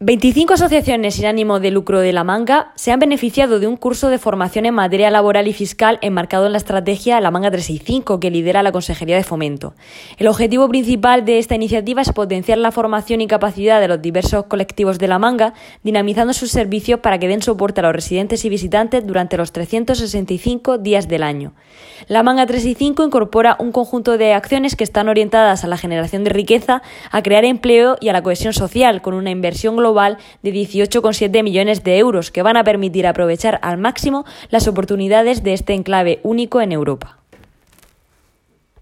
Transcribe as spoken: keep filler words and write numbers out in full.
veinticinco asociaciones sin ánimo de lucro de La Manga se han beneficiado de un curso de formación en materia laboral y fiscal enmarcado en la estrategia La Manga trescientos sesenta y cinco que lidera la Consejería de Fomento. El objetivo principal de esta iniciativa es potenciar la formación y capacidad de los diversos colectivos de La Manga, dinamizando sus servicios para que den soporte a los residentes y visitantes durante los trescientos sesenta y cinco días del año. La Manga trescientos sesenta y cinco incorpora un conjunto de acciones que están orientadas a la generación de riqueza, a crear empleo y a la cohesión social, con una inversión global de dieciocho coma siete millones de euros que van a permitir aprovechar al máximo las oportunidades de este enclave único en Europa.